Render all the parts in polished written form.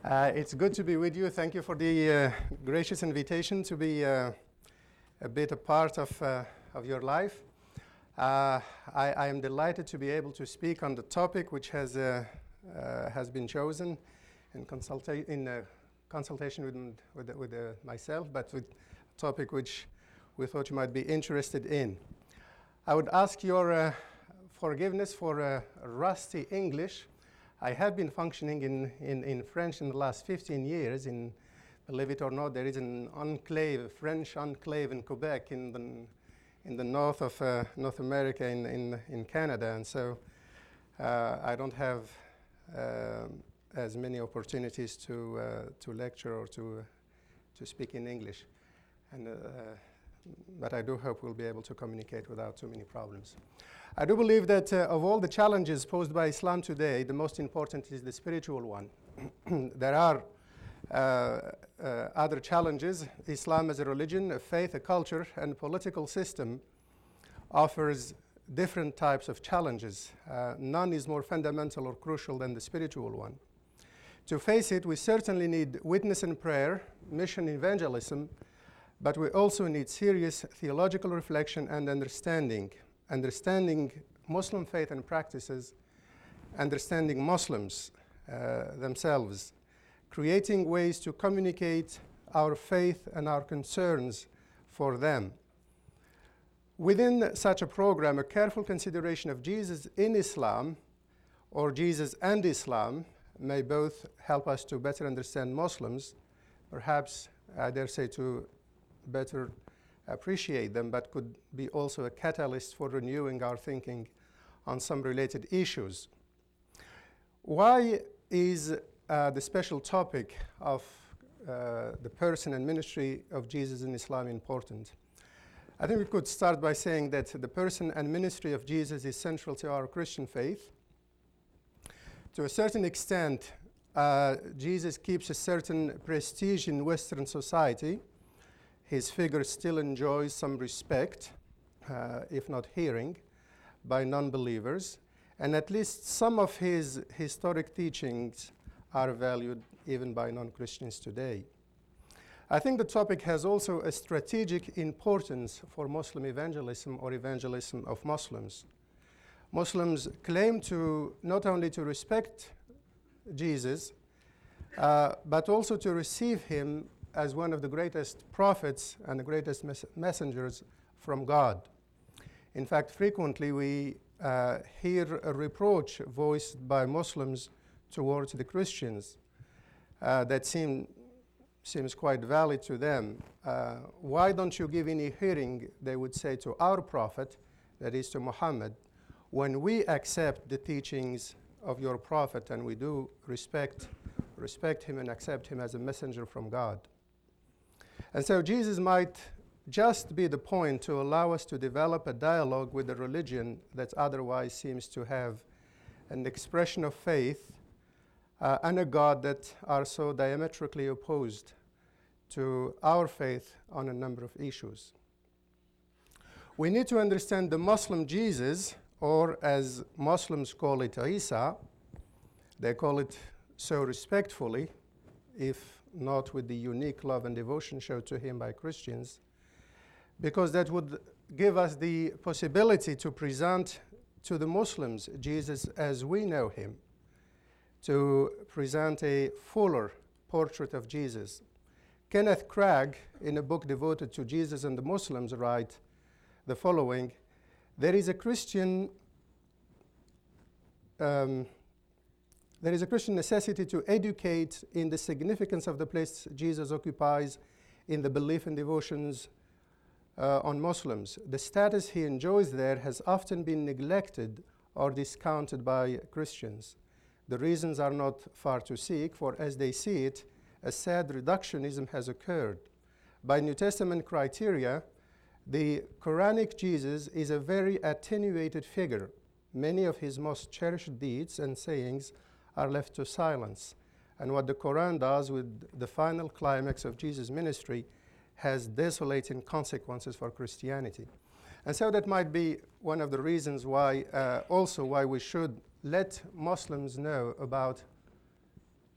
It's good to be with you. Thank you for the gracious invitation to be a bit a part of your life. I am delighted to be able to speak on the topic which has been chosen in consultation with myself, but with a topic which we thought you might be interested in. I would ask your forgiveness for rusty English. I have been functioning in French in the last 15 years. Believe it or not, there is an enclave, a French enclave in Quebec in the north of North America in Canada, and so I don't have as many opportunities to lecture or to speak in English, but I do hope we'll be able to communicate without too many problems. I do believe that of all the challenges posed by Islam today, the most important is the spiritual one. There are other challenges. Islam as a religion, a faith, a culture, and a political system offers different types of challenges. None is more fundamental or crucial than the spiritual one. To face it, we certainly need witness and prayer, mission evangelism, but we also need serious theological reflection and understanding Muslim faith and practices, understanding Muslims themselves, creating ways to communicate our faith and our concerns for them. Within such a program, a careful consideration of Jesus in Islam or Jesus and Islam may both help us to better understand Muslims, perhaps, I dare say, to better appreciate them, but could be also a catalyst for renewing our thinking on some related issues. Why is the special topic of the person and ministry of Jesus in Islam important? I think we could start by saying that the person and ministry of Jesus is central to our Christian faith. To a certain extent, Jesus keeps a certain prestige in Western society. His figure still enjoys some respect, if not hearing, by non-believers, and at least some of his historic teachings are valued even by non-Christians today. I think the topic has also a strategic importance for Muslim evangelism or evangelism of Muslims. Muslims claim to not only to respect Jesus, but also to receive him as one of the greatest prophets and the greatest messengers from God. In fact, frequently we hear a reproach voiced by Muslims towards the Christians that seems quite valid to them. Why don't you give any hearing, they would say, to our prophet, that is to Muhammad, when we accept the teachings of your prophet and we do respect him and accept him as a messenger from God. And so Jesus might just be the point to allow us to develop a dialogue with a religion that otherwise seems to have an expression of faith and a God that are so diametrically opposed to our faith on a number of issues. We need to understand the Muslim Jesus, or as Muslims call it, Isa. They call it so respectfully, if not with the unique love and devotion shown to him by Christians, because that would give us the possibility to present to the Muslims Jesus as we know him, to present a fuller portrait of Jesus. Kenneth Cragg, in a book devoted to Jesus and the Muslims, writes the following: There is a Christian necessity to educate in the significance of the place Jesus occupies in the belief and devotions on Muslims. The status he enjoys there has often been neglected or discounted by Christians. The reasons are not far to seek, for as they see it, a sad reductionism has occurred. By New Testament criteria, the Quranic Jesus is a very attenuated figure. Many of his most cherished deeds and sayings are left to silence. And what the Quran does with the final climax of Jesus' ministry has desolating consequences for Christianity. And so that might be one of the reasons why, also why we should let Muslims know about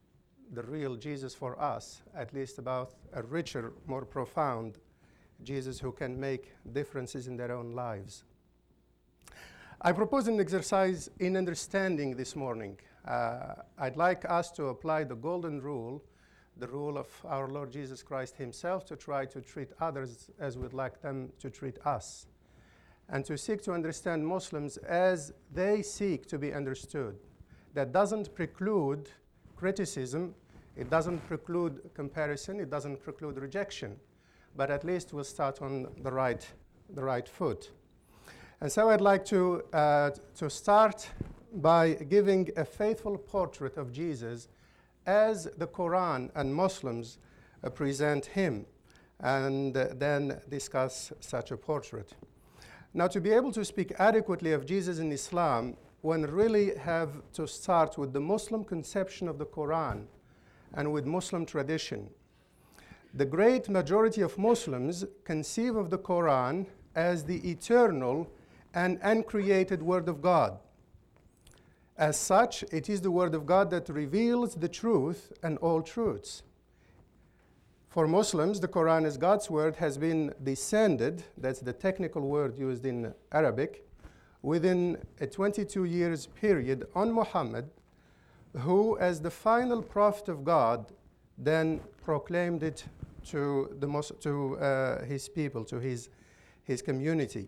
the real Jesus for us, at least about a richer, more profound Jesus who can make differences in their own lives. I propose an exercise in understanding this morning. I'd like us to apply the golden rule, the rule of our Lord Jesus Christ himself, to try to treat others as we'd like them to treat us, and to seek to understand Muslims as they seek to be understood. That doesn't preclude criticism, it doesn't preclude comparison, it doesn't preclude rejection, but at least we'll start on the right foot. And so I'd like to start by giving a faithful portrait of Jesus as the Quran and Muslims present him, and then discuss such a portrait. Now, to be able to speak adequately of Jesus in Islam, one really have to start with the Muslim conception of the Quran and with Muslim tradition. The great majority of Muslims conceive of the Quran as the eternal and uncreated Word of God. As such, it is the Word of God that reveals the truth and all truths. For Muslims, the Quran as God's Word has been descended, that's the technical word used in Arabic, within a 22 years period on Muhammad, who as the final prophet of God then proclaimed it to his people, to his community.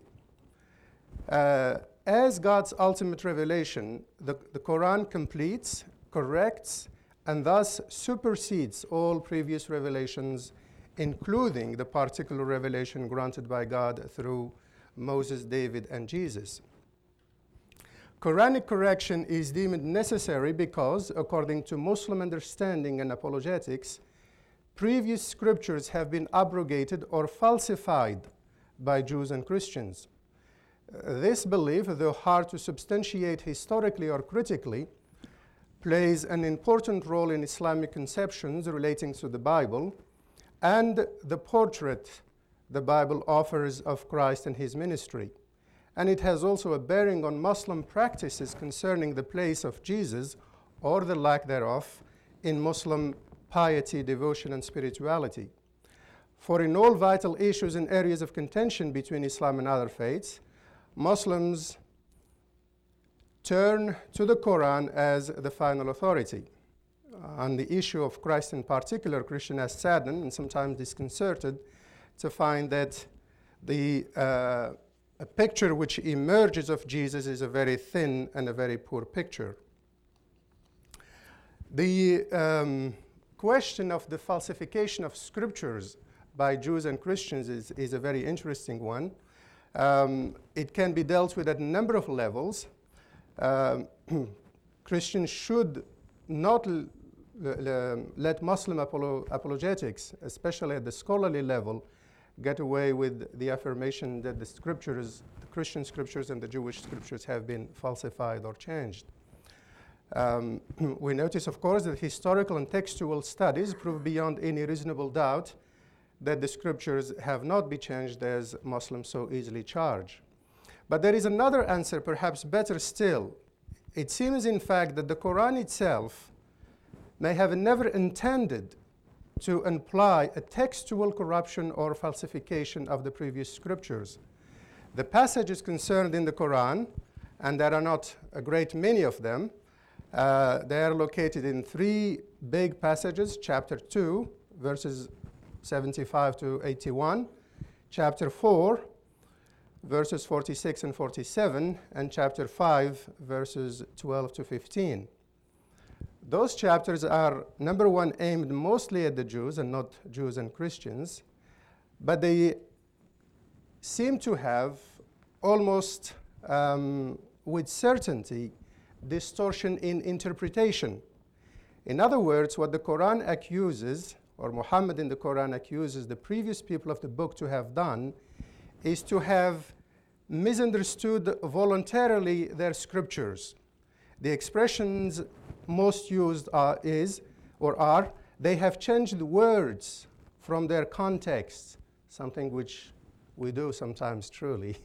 As God's ultimate revelation, the Quran completes, corrects, and thus supersedes all previous revelations, including the particular revelation granted by God through Moses, David, and Jesus. Quranic correction is deemed necessary because, according to Muslim understanding and apologetics, previous scriptures have been abrogated or falsified by Jews and Christians. This belief, though hard to substantiate historically or critically, plays an important role in Islamic conceptions relating to the Bible and the portrait the Bible offers of Christ and his ministry. And it has also a bearing on Muslim practices concerning the place of Jesus, or the lack thereof, in Muslim piety, devotion, and spirituality. For in all vital issues and areas of contention between Islam and other faiths, Muslims turn to the Quran as the final authority. On the issue of Christ in particular, Christians are saddened and sometimes disconcerted to find that a picture which emerges of Jesus is a very thin and a very poor picture. The question of the falsification of scriptures by Jews and Christians is a very interesting one. It can be dealt with at a number of levels. Christians should not let Muslim apologetics, especially at the scholarly level, get away with the affirmation that the scriptures, the Christian scriptures and the Jewish scriptures have been falsified or changed. We notice, of course, that historical and textual studies prove beyond any reasonable doubt that the scriptures have not been changed as Muslims so easily charge. But there is another answer, perhaps better still. It seems, in fact, that the Quran itself may have never intended to imply a textual corruption or falsification of the previous scriptures. The passages concerned in the Quran, and there are not a great many of them, they are located in three big passages: chapter 2, verses 75 to 81, chapter 4, verses 46 and 47, and chapter 5, verses 12 to 15. Those chapters are, number one, aimed mostly at the Jews and not Jews and Christians, but they seem to have almost with certainty distortion in interpretation. In other words, what the Quran accuses, or Muhammad in the Quran accuses the previous people of the book to have done, is to have misunderstood voluntarily their scriptures. The expressions most used are, they have changed words from their context, something which we do sometimes truly.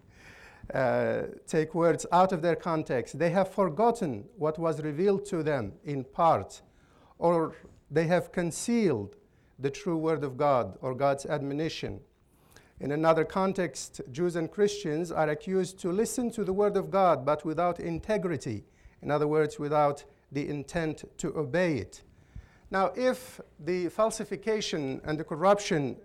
Take words out of their context. They have forgotten what was revealed to them in part, or they have concealed the true word of God or God's admonition. In another context, Jews and Christians are accused to listen to the word of God, but without integrity. In other words, without the intent to obey it. Now, if the falsification and the corruption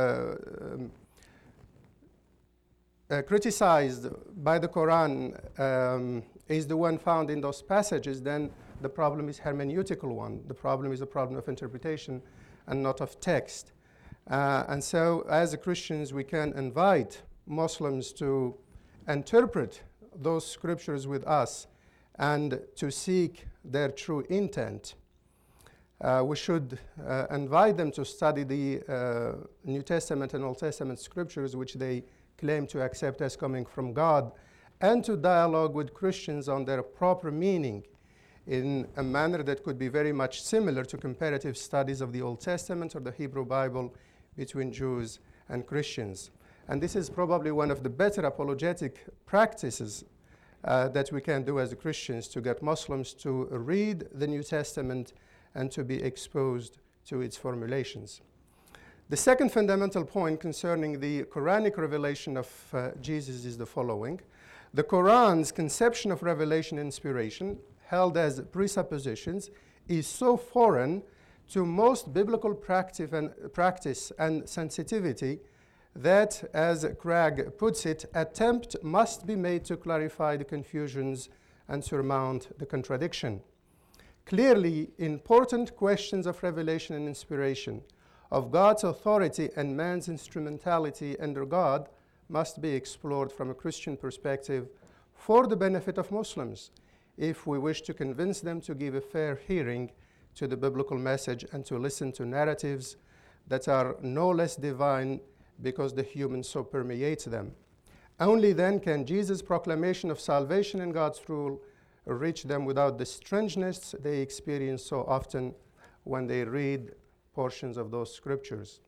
criticized by the Quran is the one found in those passages, then the problem is hermeneutical one. The problem is a problem of interpretation and not of text. And so, as Christians, we can invite Muslims to interpret those scriptures with us and to seek their true intent. We should invite them to study the New Testament and Old Testament scriptures, which they claim to accept as coming from God, and to dialogue with Christians on their proper meaning in a manner that could be very much similar to comparative studies of the Old Testament or the Hebrew Bible between Jews and Christians. And this is probably one of the better apologetic practices that we can do as Christians, to get Muslims to read the New Testament and to be exposed to its formulations. The second fundamental point concerning the Quranic revelation of Jesus is the following. The Quran's conception of revelation and inspiration, held as presuppositions, is so foreign to most biblical practice and sensitivity that, as Craig puts it, attempt must be made to clarify the confusions and surmount the contradiction. Clearly, important questions of revelation and inspiration, of God's authority and man's instrumentality under God, must be explored from a Christian perspective for the benefit of Muslims, if we wish to convince them to give a fair hearing to the biblical message and to listen to narratives that are no less divine because the human so permeates them. Only then can Jesus' proclamation of salvation and God's rule reach them without the strangeness they experience so often when they read portions of those scriptures.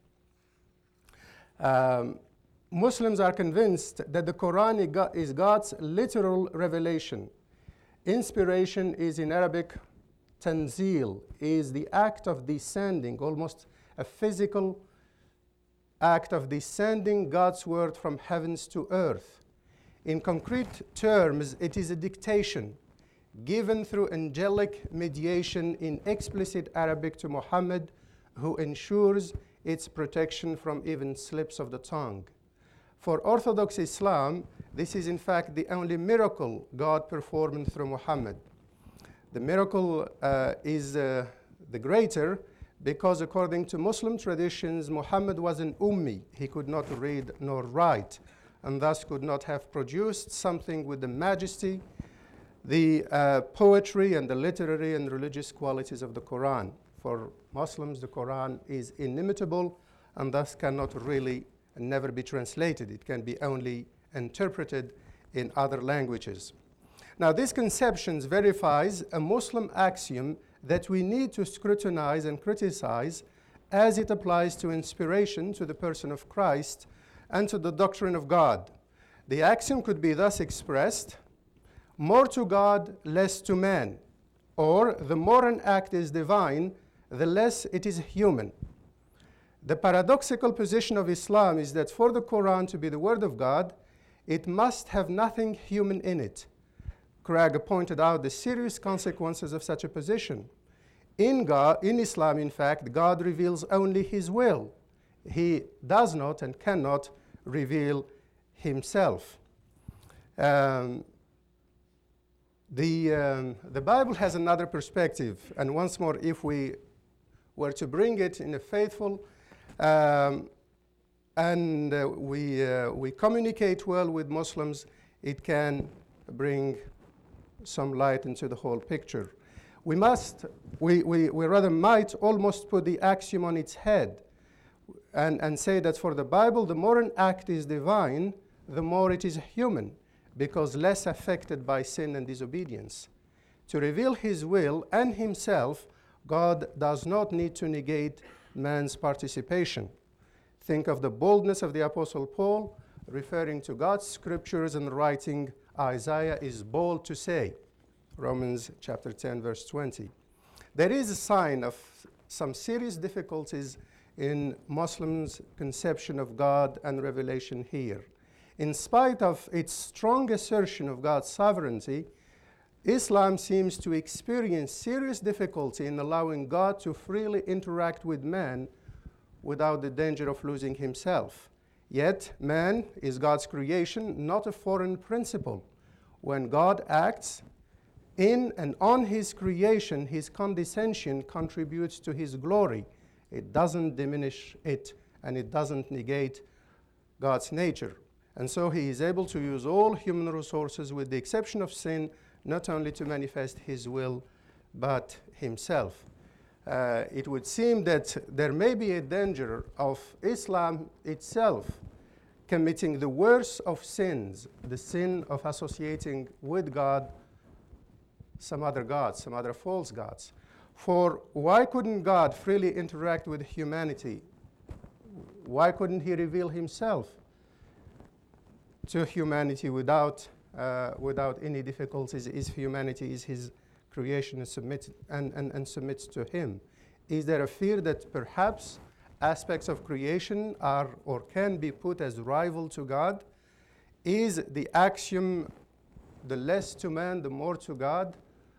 Muslims are convinced that the Quran is God's literal revelation. Inspiration is, in Arabic, tanzil, is the act of descending, almost a physical act of descending God's word from heavens to earth. In concrete terms, it is a dictation given through angelic mediation in explicit Arabic to Muhammad, who ensures its protection from even slips of the tongue. For Orthodox Islam, this is in fact the only miracle God performed through Muhammad. The miracle is the greater because, according to Muslim traditions, Muhammad was an ummi. He could not read nor write, and thus could not have produced something with the majesty, the poetry, and the literary and religious qualities of the Quran. For Muslims, the Quran is inimitable and thus cannot really and never be translated. It can be only interpreted in other languages. Now, this conception verifies a Muslim axiom that we need to scrutinize and criticize as it applies to inspiration, to the person of Christ, and to the doctrine of God. The axiom could be thus expressed: more to God, less to man, or the more an act is divine, the less it is human. The paradoxical position of Islam is that for the Quran to be the word of God, it must have nothing human in it. Craig pointed out the serious consequences of such a position. In Islam, in fact, God reveals only His will. He does not and cannot reveal Himself. The Bible has another perspective, and once more, if we were to bring it in a faithful and we communicate well with Muslims, it can bring some light into the whole picture. We rather might almost put the axiom on its head and say that for the Bible, the more an act is divine, the more it is human, because less affected by sin and disobedience. To reveal His will and Himself, God does not need to negate man's participation. Think of the boldness of the Apostle Paul, referring to God's scriptures and writing, Isaiah is bold to say, Romans chapter 10, verse 20. There is a sign of some serious difficulties in Muslims' conception of God and revelation here. In spite of its strong assertion of God's sovereignty, Islam seems to experience serious difficulty in allowing God to freely interact with man without the danger of losing himself. Yet, man is God's creation, not a foreign principle. When God acts in and on his creation, his condescension contributes to his glory. It doesn't diminish it, and it doesn't negate God's nature. And so he is able to use all human resources, with the exception of sin, not only to manifest his will, but himself. It would seem that there may be a danger of Islam itself committing the worst of sins, the sin of associating with God some other gods, some other false gods. For why couldn't God freely interact with humanity? Why couldn't he reveal himself to humanity without any difficulties, if humanity is his creation and submits to him? Is there a fear that perhaps aspects of creation are or can be put as rival to God? Is the axiom, the less to man, the more to God,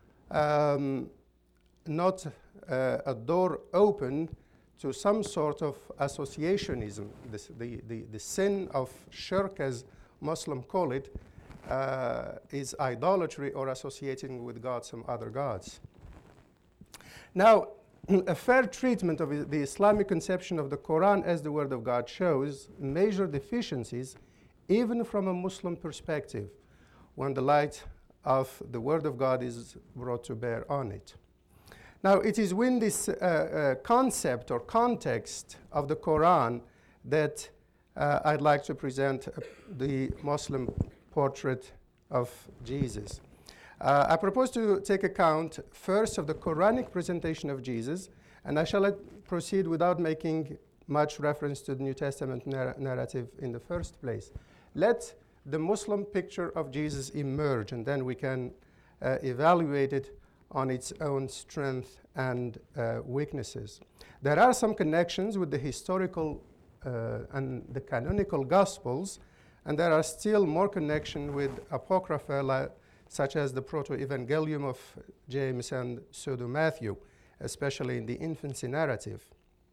not a door open to some sort of associationism? The sin of shirk, as Muslims call it, is idolatry or associating with God some other gods. Now, a fair treatment of the Islamic conception of the Quran as the Word of God shows major deficiencies, even from a Muslim perspective, when the light of the Word of God is brought to bear on it. Now, it is within this concept or context of the Quran that I'd like to present the Muslim portrait of Jesus. I propose to take account first of the Quranic presentation of Jesus, and I shall proceed without making much reference to the New Testament narrative in the first place. Let the Muslim picture of Jesus emerge, and then we can evaluate it on its own strength and weaknesses. There are some connections with the historical and the canonical Gospels, and there are still more connections with Apocrypha, such as the Proto-Evangelium of James and Pseudo-Matthew, especially in the infancy narrative.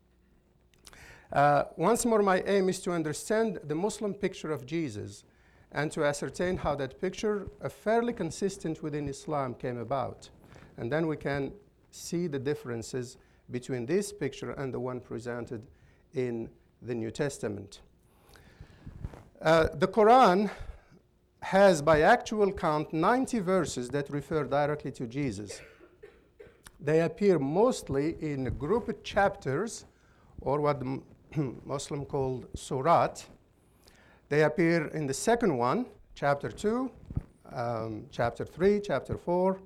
Once more, my aim is to understand the Muslim picture of Jesus and to ascertain how that picture, fairly consistent within Islam, came about. And then we can see the differences between this picture and the one presented in the New Testament. The Quran has, by actual count, 90 verses that refer directly to Jesus. They appear mostly in grouped chapters, or what the Muslim called surat. They appear in the second one, chapter 2, chapter 3, chapter 4,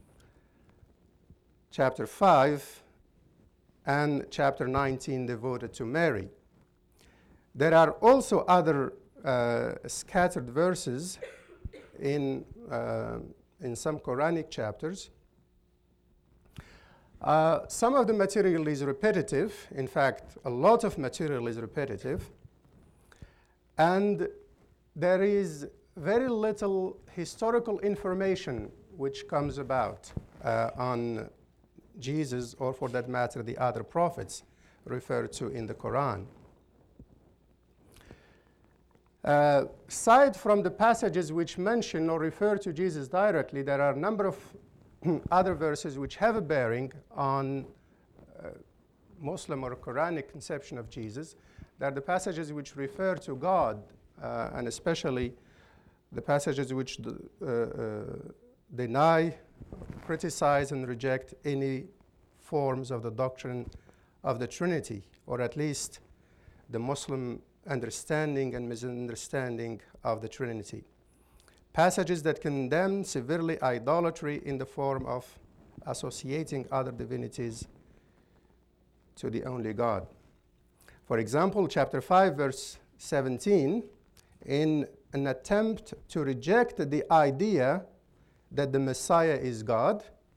chapter 5, and chapter 19 devoted to Mary. There are also other scattered verses in some Quranic chapters. Some of the material is repetitive. In fact, a lot of material is repetitive. And there is very little historical information which comes about on Jesus, or for that matter, the other prophets referred to in the Quran. Aside from the passages which mention or refer to Jesus directly, there are a number of other verses which have a bearing on Muslim or Quranic conception of Jesus. They are the passages which refer to God, and especially the passages which deny, criticize, and reject any forms of the doctrine of the Trinity, or at least the Muslim understanding and misunderstanding of the Trinity. Passages that condemn severely idolatry in the form of associating other divinities to the only God. For example, chapter 5, verse 17, in an attempt to reject the idea that the Messiah is God,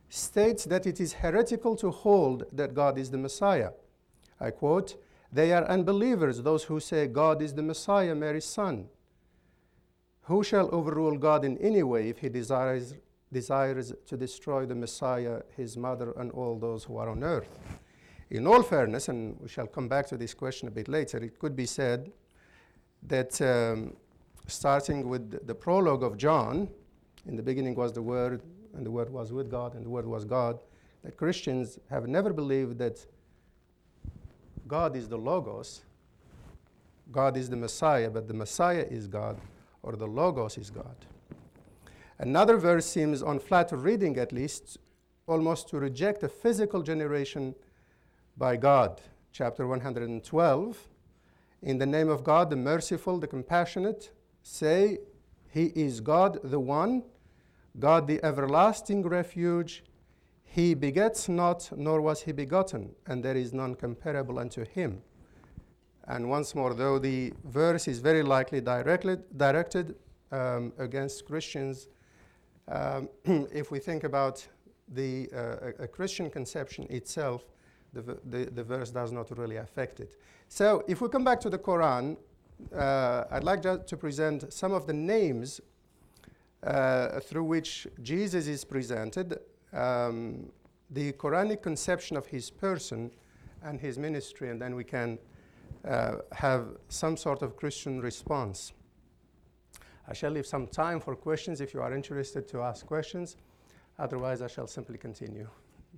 states that it is heretical to hold that God is the Messiah. I quote, "They are unbelievers, those who say God is the Messiah, Mary's son. Who shall overrule God in any way if he desires to destroy the Messiah, his mother, and all those who are on earth?" In all fairness, and we shall come back to this question a bit later, it could be said that starting with the prologue of John, in the beginning was the Word, and the Word was with God, and the Word was God, that Christians have never believed that God is the Logos, God is the Messiah, but the Messiah is God, or the Logos is God. Another verse seems, on flat reading at least, almost to reject a physical generation by God. Chapter 112, "In the name of God, the merciful, the compassionate, say, He is God the One, God the everlasting refuge. He begets not, nor was he begotten, and there is none comparable unto him." And once more, though the verse is very likely directed against Christians, if we think about a Christian conception itself, the verse does not really affect it. So if we come back to the Quran, I'd like just to present some of the names through which Jesus is presented, the Quranic conception of his person and his ministry, and then we can have some sort of Christian response. I shall leave some time for questions if you are interested to ask questions. Otherwise, I shall simply continue.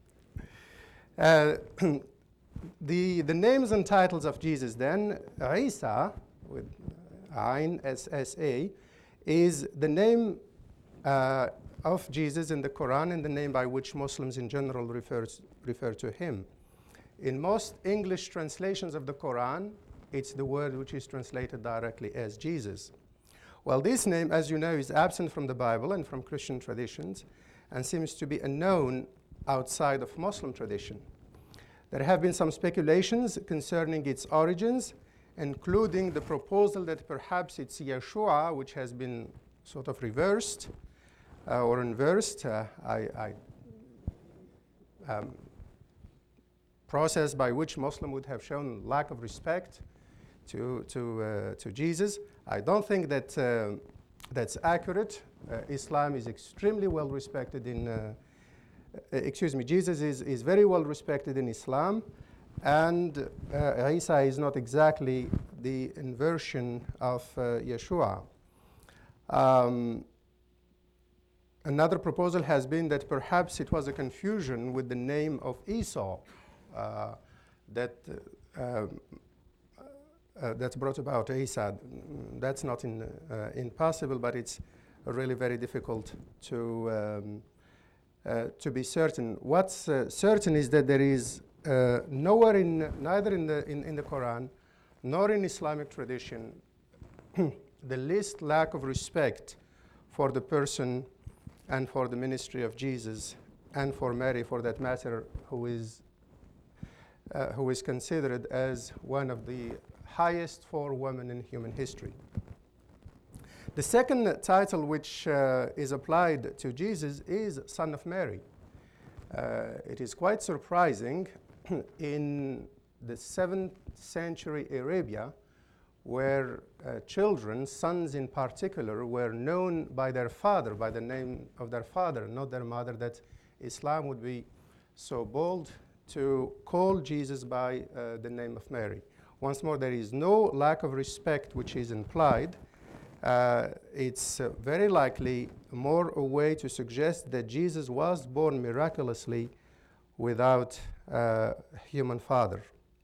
The names and titles of Jesus then, Isa, with Ain, S-S-A, is the name of Jesus in the Quran and the name by which Muslims in general refer to him. In most English translations of the Quran, it's the word which is translated directly as Jesus. Well, this name, as you know, is absent from the Bible and from Christian traditions and seems to be unknown outside of Muslim tradition. There have been some speculations concerning its origins, including the proposal that perhaps it's Yeshua, which has been sort of reversed or inversed. Process by which Muslim would have shown lack of respect to Jesus. I don't think that that's accurate. Islam is extremely well respected in, Jesus is very well respected in Islam, and Isa is not exactly the inversion of Yeshua. Another proposal has been that perhaps it was a confusion with the name of Esau that's brought about Isa. That's not impossible, but it's really very difficult to be certain. What's certain is that there is nowhere neither in the Quran nor in Islamic tradition the least lack of respect for the person and for the ministry of Jesus, and for Mary, for that matter, who is considered as one of the highest four women in human history. The second title which is applied to Jesus is Son of Mary. It is quite surprising in the 7th century Arabia, where children, sons in particular, were known by their father, by the name of their father, not their mother, that Islam would be so bold to call Jesus by the name of Mary. Once more, there is no lack of respect which is implied. It's very likely more a way to suggest that Jesus was born miraculously without a human father.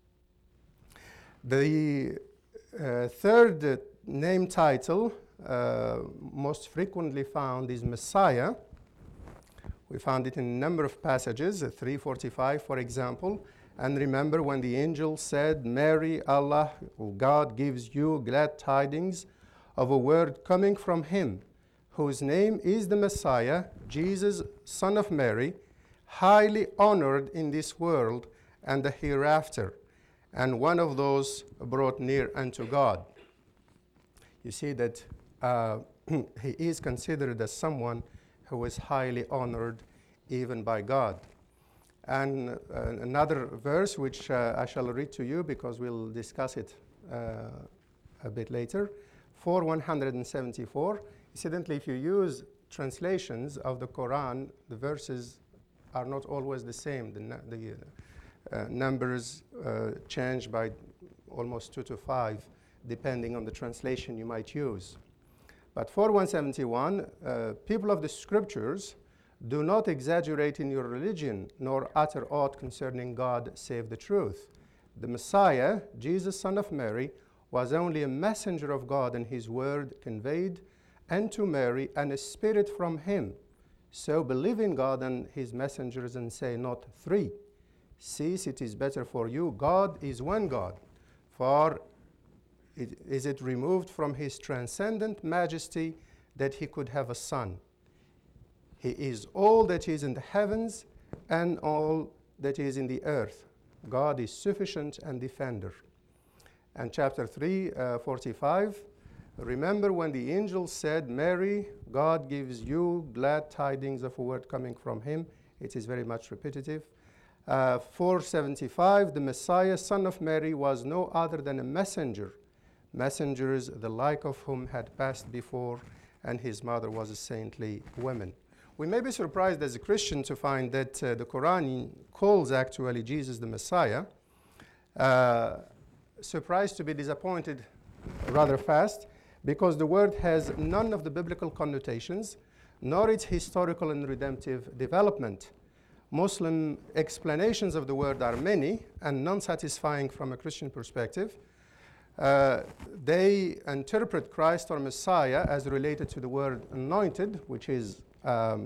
The third name title, most frequently found, is Messiah. We found it in a number of passages, 345, for example. And remember when the angel said, "Mary, Allah, God gives you glad tidings of a word coming from him, whose name is the Messiah, Jesus, Son of Mary, highly honored in this world and the hereafter, and one of those brought near unto God." You see that he is considered as someone who is highly honored even by God. And another verse which I shall read to you because we'll discuss it a bit later, 4:174. Incidentally, if you use translations of the Quran, the verses are not always the same. The numbers change by almost 2 to 5, depending on the translation you might use. But 4:171, people of the scriptures, do not exaggerate in your religion, nor utter aught concerning God save the truth. The Messiah, Jesus, son of Mary, was only a messenger of God, and his word conveyed unto Mary, and a spirit from him. So believe in God and his messengers, and say not three. Cease, it is better for you. God is one God. For is it removed from his transcendent majesty that he could have a son? He is all that is in the heavens and all that is in the earth. God is sufficient and defender. And chapter 3, 45, remember when the angel said, Mary, God gives you glad tidings of a word coming from him. It is very much repetitive. 475, the Messiah, son of Mary, was no other than a messenger. Messengers, the like of whom had passed before, and his mother was a saintly woman. We may be surprised as a Christian to find that the Quran calls actually Jesus the Messiah. Surprised to be disappointed rather fast, because the word has none of the biblical connotations, nor its historical and redemptive development. Muslim explanations of the word are many and non-satisfying from a Christian perspective. They interpret Christ or Messiah as related to the word anointed, which is a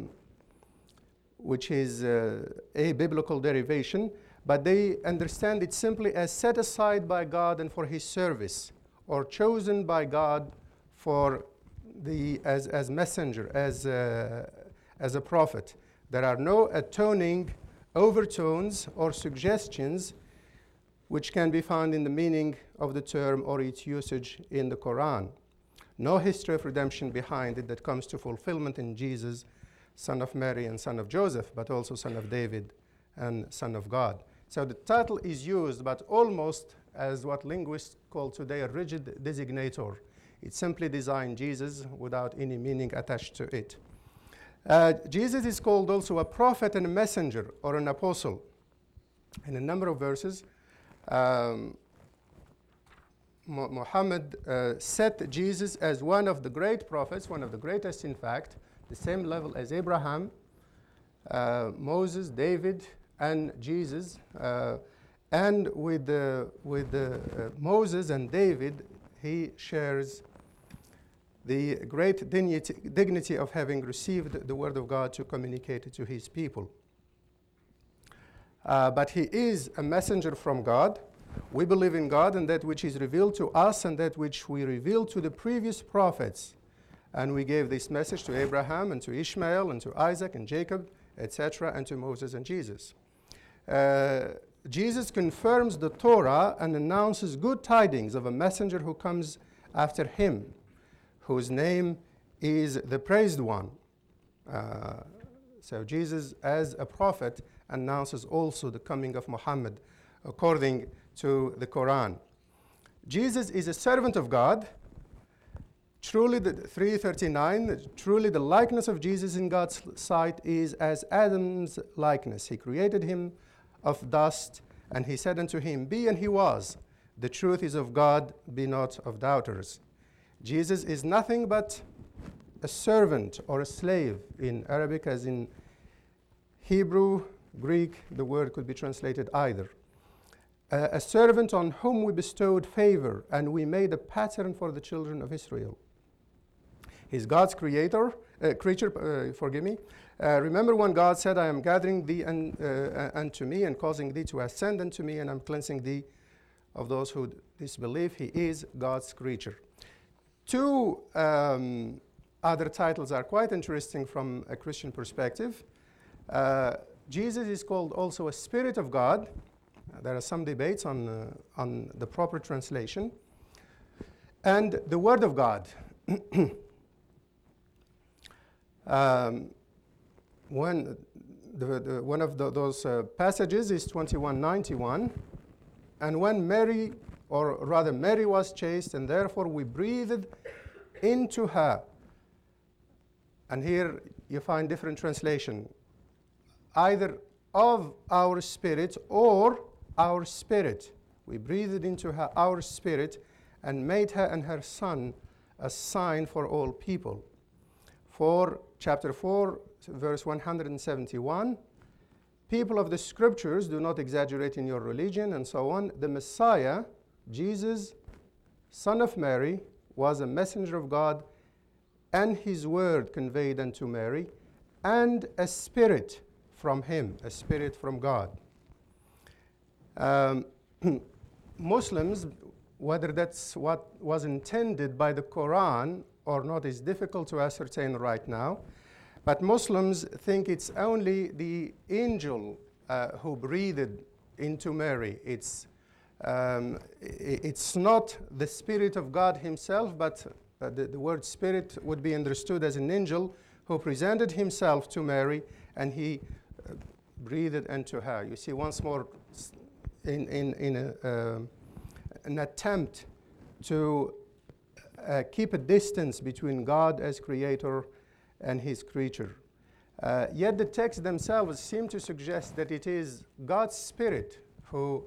biblical derivation, but they understand it simply as set aside by God and for his service, or chosen by God for as messenger, as a prophet. There are no atoning overtones or suggestions which can be found in the meaning of the term or its usage in the Quran. No history of redemption behind it that comes to fulfillment in Jesus, son of Mary and son of Joseph, but also son of David and son of God. So the title is used, but almost as what linguists call today a rigid designator. It simply designed Jesus without any meaning attached to it. Jesus is called also a prophet and a messenger or an apostle. In a number of verses, Muhammad set Jesus as one of the great prophets, one of the greatest in fact, the same level as Abraham, Moses, David, and Jesus. And with Moses and David, he shares the great dignity of having received the word of God to communicate it to his people. But he is a messenger from God. We believe in God and that which is revealed to us and that which we revealed to the previous prophets. And we gave this message to Abraham and to Ishmael and to Isaac and Jacob, etc., and to Moses and Jesus. Jesus confirms the Torah and announces good tidings of a messenger who comes after him, whose name is the Praised One. So Jesus, as a prophet, announces also the coming of Muhammad, according to the Quran. Jesus is a servant of God. Truly, 3:39, truly the likeness of Jesus in God's sight is as Adam's likeness. He created him of dust, and he said unto him, Be, and he was. The truth is of God, be not of doubters. Jesus is nothing but a servant or a slave in Arabic, as in Hebrew, Greek, the word could be translated either. A servant on whom we bestowed favor, and we made a pattern for the children of Israel. He's God's creature. Remember when God said, I am gathering thee unto me and causing thee to ascend unto me, and I'm cleansing thee of those who disbelieve. He is God's creature. Two other titles are quite interesting from a Christian perspective. Jesus is called also a Spirit of God. There are some debates on the proper translation. And the Word of God. When one of those passages is 21:91. And when Mary, or rather Mary was chaste, and therefore we breathed into her. And here you find different translation. Either of our spirit or our spirit. We breathed into her our spirit and made her and her son a sign for all people. For chapter 4, verse 171, people of the scriptures, do not exaggerate in your religion, and so on. The Messiah, Jesus, son of Mary, was a messenger of God, and his word conveyed unto Mary, and a spirit from him, a spirit from God. Muslims, whether that's what was intended by the Quran or not is difficult to ascertain right now, but Muslims think it's only the angel who breathed into Mary. It's not the Spirit of God himself, but the word spirit would be understood as an angel who presented himself to Mary, and he breathed into her. You see, once more, in an attempt to keep a distance between God as creator and his creature. Yet the texts themselves seem to suggest that it is God's Spirit who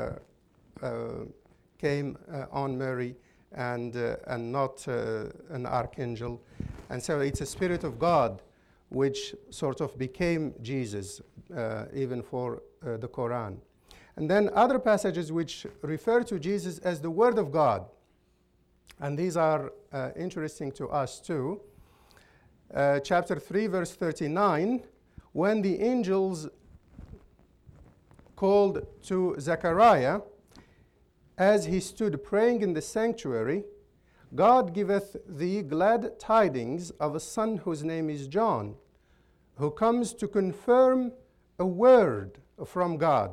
came on Mary and not an archangel. And so it's a Spirit of God which sort of became Jesus, even for the Quran. And then other passages which refer to Jesus as the Word of God. And these are interesting to us too. Chapter 3, verse 39, when the angels called to Zechariah, as he stood praying in the sanctuary, God giveth thee glad tidings of a son whose name is John, who comes to confirm a word from God.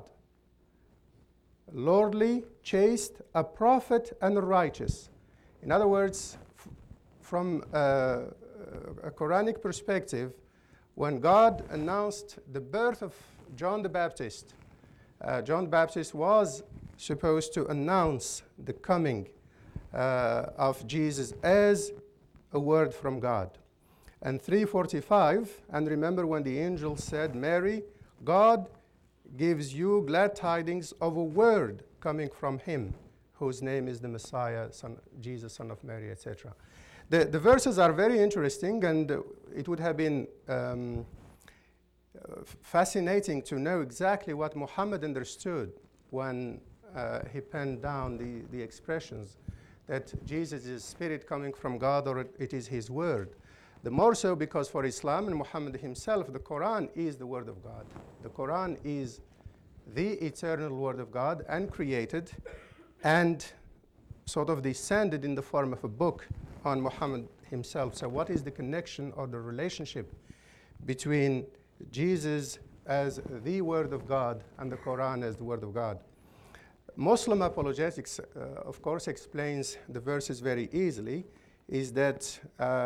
Lordly, chaste, a prophet, and righteous. In other words, from a Quranic perspective, when God announced the birth of John the Baptist, John the Baptist was supposed to announce the coming of Jesus as a word from God. And 3:45, and remember when the angel said, Mary, God gives you glad tidings of a word coming from him, whose name is the Messiah, Jesus, son of Mary, etc. The verses are very interesting, and it would have been fascinating to know exactly what Muhammad understood when he penned down the expressions that Jesus is spirit coming from God, or it is his word. The more so because for Islam and Muhammad himself, the Quran is the word of God. The Quran is the eternal word of God, and created and sort of descended in the form of a book on Muhammad himself. So what is the connection or the relationship between Jesus as the word of God and the Quran as the word of God? Muslim apologetics, of course, explains the verses very easily, is that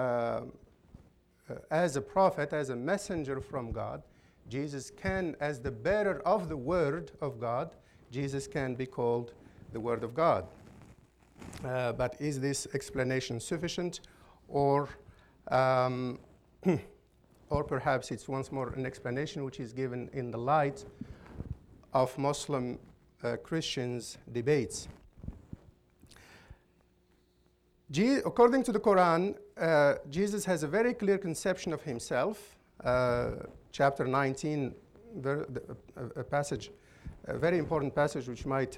as a prophet, as a messenger from God, Jesus can, as the bearer of the word of God, Jesus can be called the word of God. But is this explanation sufficient, or perhaps it's once more an explanation which is given in the light of Muslim Christians' debates? According to the Quran, Jesus has a very clear conception of himself. Chapter 19, a passage, a very important passage which might,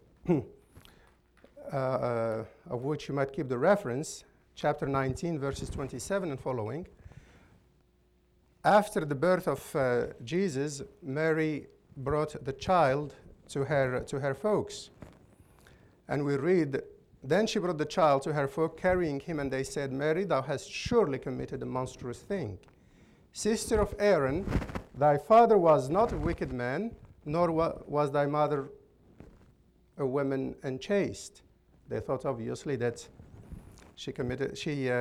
of which you might keep the reference, chapter 19, verses 27 and following. After the birth of Jesus, Mary brought the child to her folks. And we read, then she brought the child to her folk, carrying him, and they said, Mary, thou hast surely committed a monstrous thing. Sister of Aaron, thy father was not a wicked man, nor was thy mother a woman unchaste. They thought obviously that she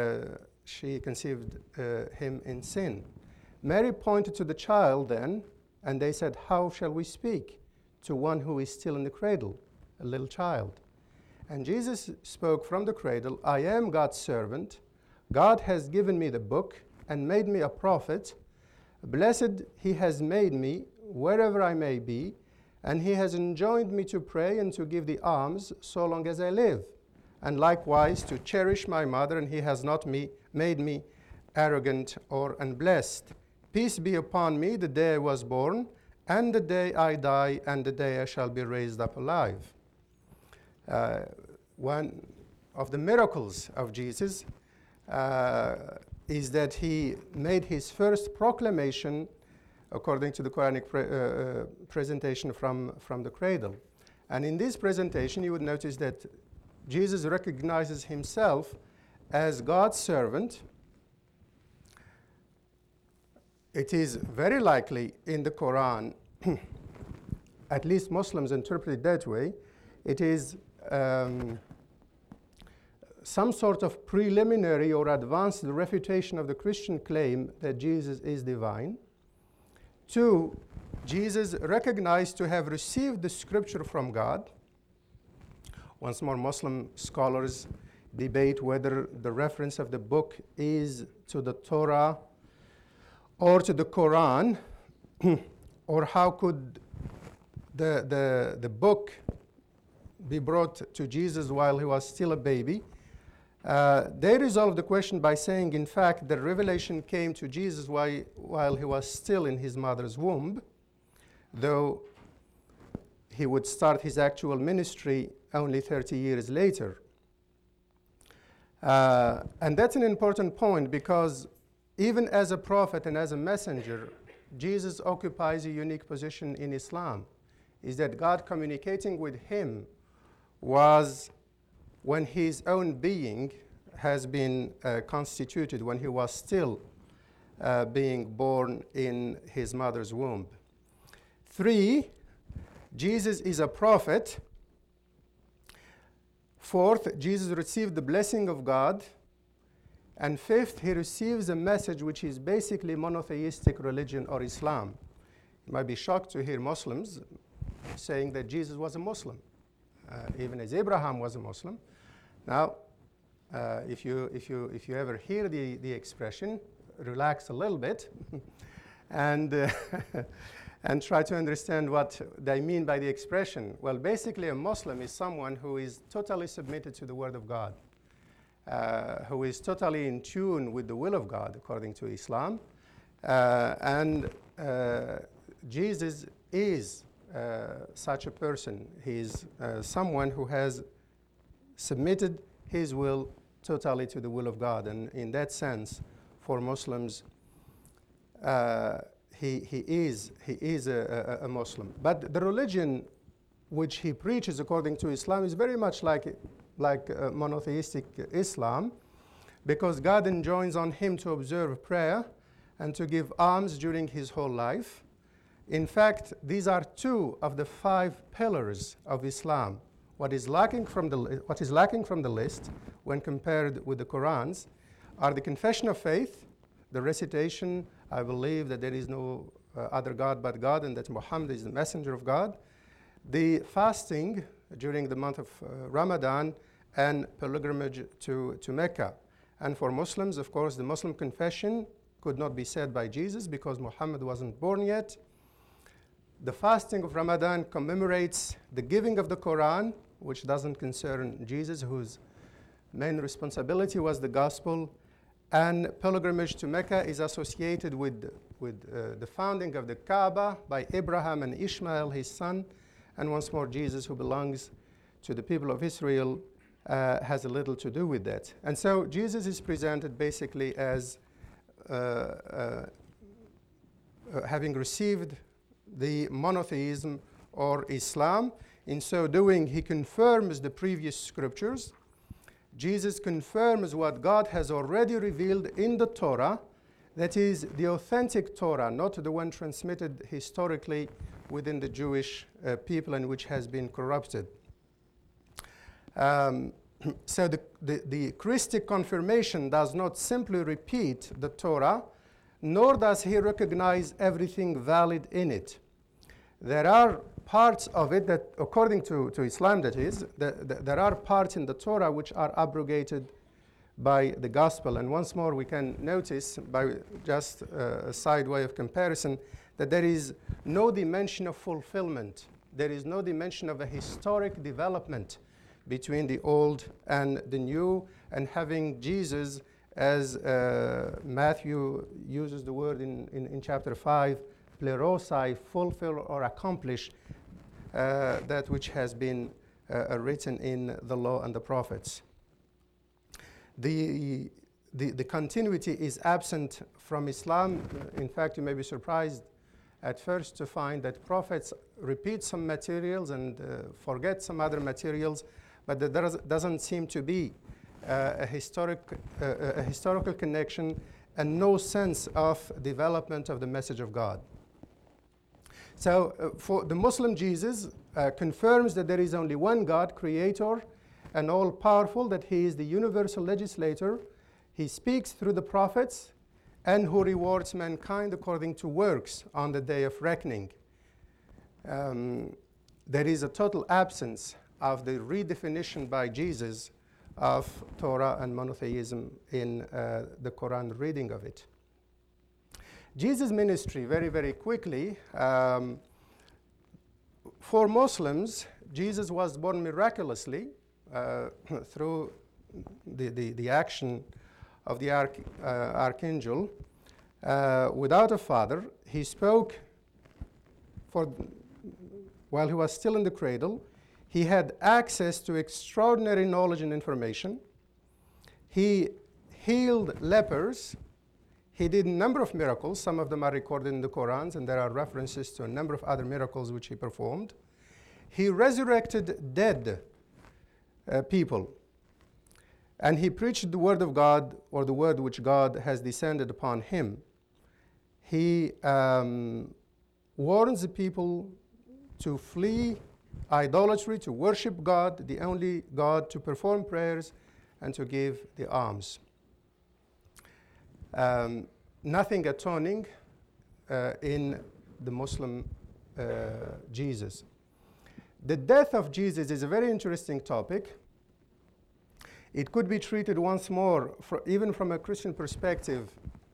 conceived him in sin. Mary pointed to the child then And they said, how shall we speak to one who is still in the cradle, a little child? And Jesus spoke from the cradle, I am God's servant. God has given me the book and made me a prophet. Blessed he has made me wherever I may be, and he has enjoined me to pray and to give the alms so long as I live, and likewise to cherish my mother, and he has not made me arrogant or unblessed. Peace be upon me the day I was born, and the day I die, and the day I shall be raised up alive. One of the miracles of Jesus is that he made his first proclamation according to the Quranic presentation from the cradle. And in this presentation, you would notice that Jesus recognizes himself as God's servant. It is very likely in the Quran, at least Muslims interpret it that way, it is some sort of preliminary or advanced refutation of the Christian claim that Jesus is divine. 2, Jesus recognized to have received the scripture from God. Once more, Muslim scholars debate whether the reference of the book is to the Torah or to the Quran, or how could the book be brought to Jesus while he was still a baby. They resolved the question by saying, in fact, the revelation came to Jesus while he was still in his mother's womb, though he would start his actual ministry only 30 years later. And that's an important point, because even as a prophet and as a messenger, Jesus occupies a unique position in Islam, is that God communicating with him was when his own being has been constituted, when he was still being born in his mother's womb. 3, Jesus is a prophet. 4th, Jesus received the blessing of God. And 5th, he receives a message which is basically monotheistic religion or Islam. You might be shocked to hear Muslims saying that Jesus was a Muslim, even as Abraham was a Muslim. Now, if you ever hear the expression, relax a little bit and and try to understand what they mean by the expression. Well, basically, a Muslim is someone who is totally submitted to the Word of God, who is totally in tune with the will of God, according to Islam. And Jesus is such a person. He is someone who has submitted his will totally to the will of God. And in that sense, for Muslims, he is a Muslim. But the religion which he preaches according to Islam is very much like monotheistic Islam, because God enjoins on him to observe prayer and to give alms during his whole life. In fact, these are 2 of the 5 pillars of Islam. What is lacking from the list when compared with the Qurans are the confession of faith, the recitation, I believe that there is no other God but God, and that Muhammad is the messenger of God, the fasting during the month of Ramadan, and pilgrimage to Mecca. And for Muslims, of course, the Muslim confession could not be said by Jesus because Muhammad wasn't born yet. The fasting of Ramadan commemorates the giving of the Quran, which doesn't concern Jesus, whose main responsibility was the gospel. And pilgrimage to Mecca is associated with the founding of the Kaaba by Abraham and Ishmael, his son. And once more, Jesus, who belongs to the people of Israel, has a little to do with that. And so Jesus is presented basically as having received the monotheism or Islam. In so doing, he confirms the previous scriptures. Jesus confirms what God has already revealed in the Torah, that is the authentic Torah, not the one transmitted historically within the Jewish people and which has been corrupted. So the Christic confirmation does not simply repeat the Torah, nor does he recognize everything valid in it. There are parts of it that, according to Islam that is, there are parts in the Torah which are abrogated by the gospel. And once more we can notice, by just a side way of comparison, that there is no dimension of fulfillment. There is no dimension of a historic development between the old and the new, and having Jesus, as Matthew uses the word in chapter 5, plerosai, fulfill or accomplish that which has been written in the law and the prophets. The continuity is absent from Islam. In fact, you may be surprised at first to find that prophets repeat some materials and forget some other materials, but there doesn't seem to be a historical connection and no sense of development of the message of God. So for the Muslim, Jesus confirms that there is only one God, creator and all-powerful, that he is the universal legislator. He speaks through the prophets, and who rewards mankind according to works on the day of reckoning. There is a total absence of the redefinition by Jesus of Torah and monotheism in the Quran reading of it. Jesus' ministry, very, very quickly, for Muslims, Jesus was born miraculously through the action of the archangel without a father. He spoke while he was still in the cradle. He had access to extraordinary knowledge and information. He healed lepers. He did a number of miracles. Some of them are recorded in the Qurans, and there are references to a number of other miracles which he performed. He resurrected dead people. And he preached the word of God, or the word which God has descended upon him. He warns the people to flee idolatry, to worship God, the only God, to perform prayers, and to give the alms. Nothing atoning in the Muslim Jesus. The death of Jesus is a very interesting topic. It could be treated once more, even from a Christian perspective,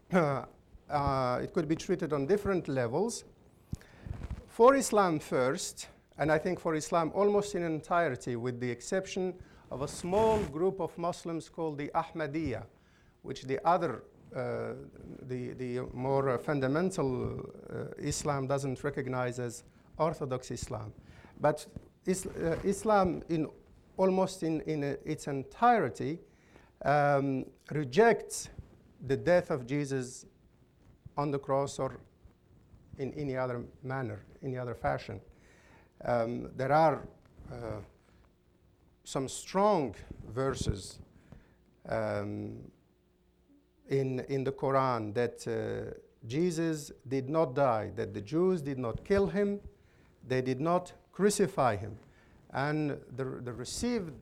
it could be treated on different levels. For Islam first, and I think for Islam almost in entirety, with the exception of a small group of Muslims called the Ahmadiyya, which the more fundamental Islam doesn't recognize as Orthodox Islam. But Islam almost in its entirety rejects the death of Jesus on the cross or in any other manner, any other fashion. There are some strong verses in the Quran that Jesus did not die, that the Jews did not kill him, they did not crucify him. And the received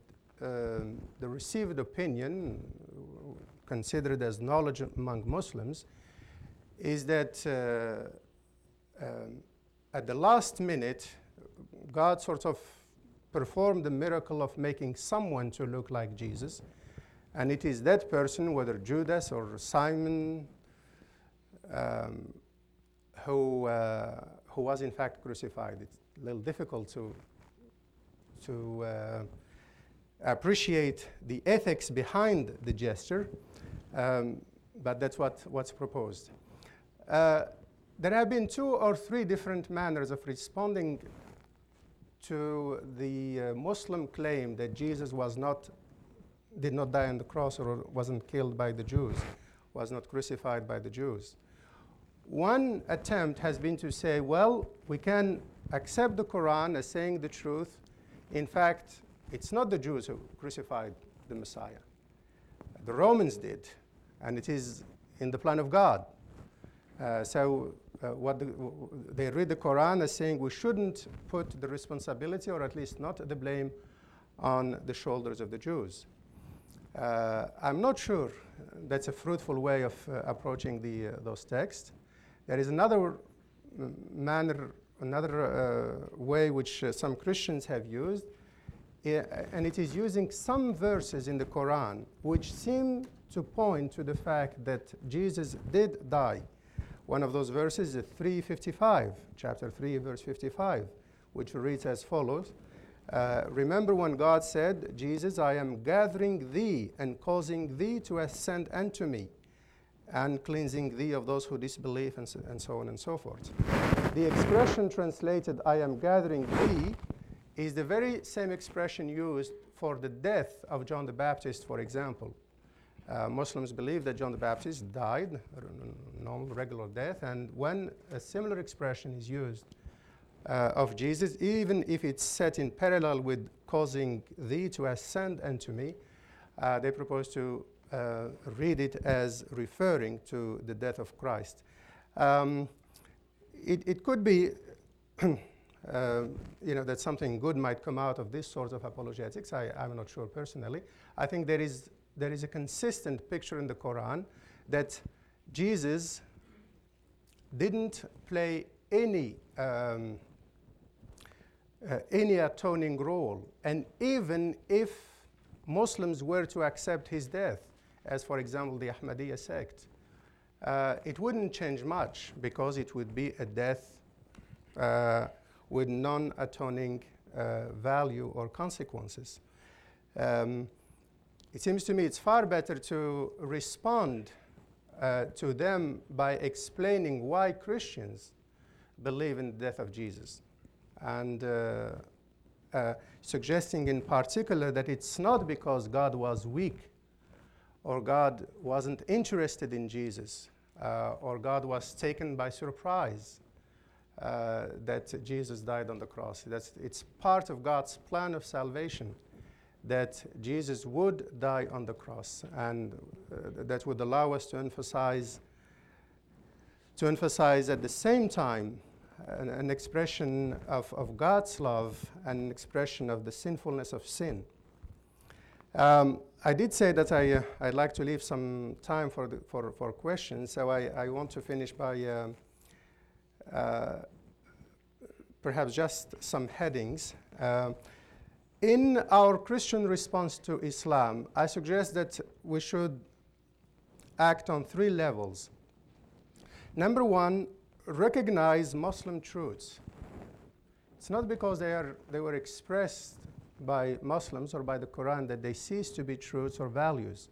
opinion, considered as knowledge among Muslims, is that at the last minute, God sort of performed the miracle of making someone to look like Jesus. And it is that person, whether Judas or Simon, who was in fact crucified. It's a little difficult to appreciate the ethics behind the gesture, but that's what's proposed. There have been 2 or 3 different manners of responding to the Muslim claim that Jesus did not die on the cross or wasn't killed by the Jews, was not crucified by the Jews. One attempt has been to say, well, we can accept the Quran as saying the truth. In fact, it's not the Jews who crucified the Messiah. The Romans did, and it is in the plan of God. They read the Quran as saying we shouldn't put the responsibility, or at least not the blame, on the shoulders of the Jews. I'm not sure that's a fruitful way of approaching those texts. There is another manner, another way which some Christians have used, and it is using some verses in the Quran which seem to point to the fact that Jesus did die. One of those verses is 3:55, chapter 3, verse 55, which reads as follows. Remember when God said, Jesus, I am gathering thee and causing thee to ascend unto me, and cleansing thee of those who disbelieve, and so on and so forth. The expression translated, I am gathering thee, is the very same expression used for the death of John the Baptist, for example. Muslims believe that John the Baptist died, normal, regular death, and when a similar expression is used of Jesus, even if it's set in parallel with causing thee to ascend unto me, they propose to read it as referring to the death of Christ. It could be that something good might come out of this sort of apologetics. I'm not sure personally. I think there is a consistent picture in the Quran that Jesus didn't play any atoning role. And even if Muslims were to accept his death, as for example the Ahmadiyya sect, it wouldn't change much because it would be a death with non-atoning value or consequences. It seems to me it's far better to respond to them by explaining why Christians believe in the death of Jesus, and suggesting in particular that it's not because God was weak or God wasn't interested in Jesus or God was taken by surprise that Jesus died on the cross. It's part of God's plan of salvation that Jesus would die on the cross, and that would allow us to emphasize at the same time an expression of God's love and an expression of the sinfulness of sin. I did say that I'd like to leave some time for questions, so I want to finish by perhaps just some headings. In our Christian response to Islam, I suggest that we should act on 3 levels. Number 1, recognize Muslim truths. It's not because they were expressed by Muslims or by the Quran that they cease to be truths or values.